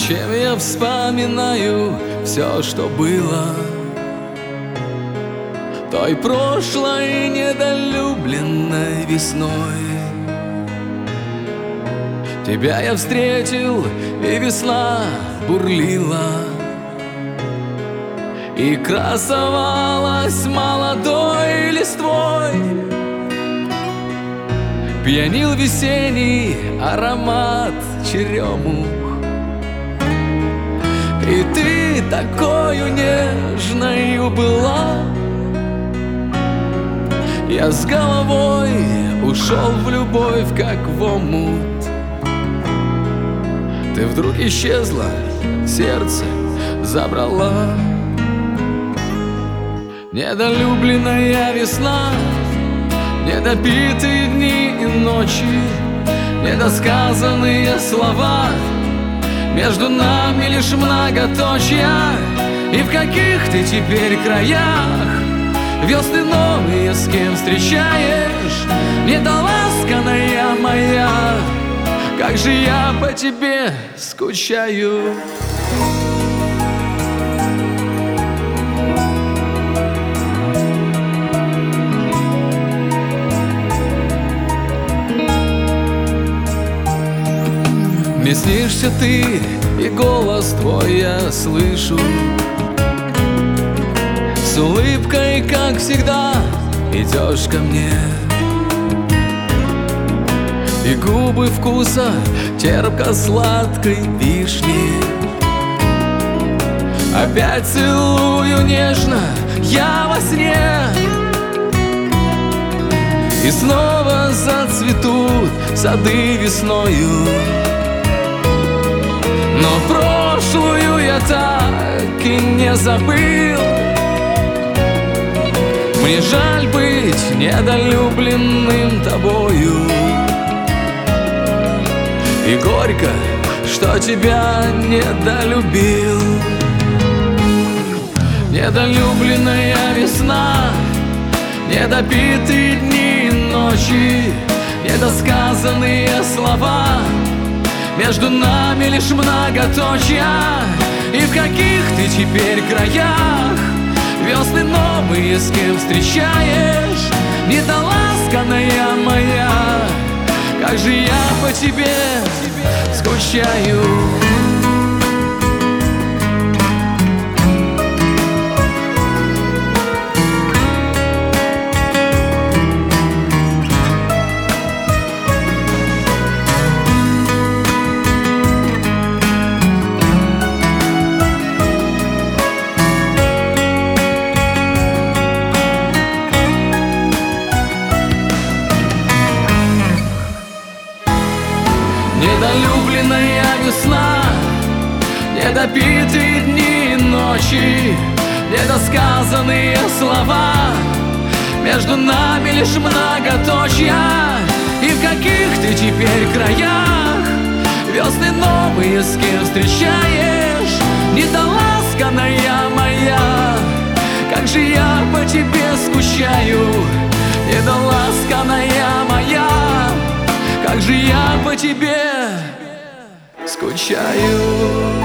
Зачем я вспоминаю все, что было той прошлой недолюбленной весной? Тебя я встретил, и весна бурлила и красовалась молодой листвой. Пьянил весенний аромат черемух, и ты такою нежною была. Я с головой ушел в любовь, как в омут. Ты вдруг исчезла, сердце забрала. Недолюбленная весна, недопитые дни и ночи, недосказанные слова, между нами лишь многоточья. И в каких ты теперь краях весны новые с кем встречаешь? Недоласканная моя, как же я по тебе скучаю. Мне снишься ты, и голос твой я слышу. С улыбкой, как всегда, идешь ко мне, и губы вкуса терпко-сладкой вишни. Опять целую нежно я во сне, и снова зацветут сады весною. Но прошлую я так и не забыл. Мне жаль быть недолюбленным тобою, и горько, что тебя недолюбил. Недолюбленная весна, недопитые дни и ночи, недосказанные слова, между нами лишь многоточья. И в каких ты теперь краях весны новые с кем встречаешь? Недоласканная моя, как же я по тебе скучаю. Недолюбленная весна, недопитые дни и ночи, недосказанные слова, между нами лишь многоточья. И в каких ты теперь краях весны новые с кем встречаешь? Недоласканная моя, как же я по тебе скучаю. Недоласканная моя, как же я по тебе скучаю.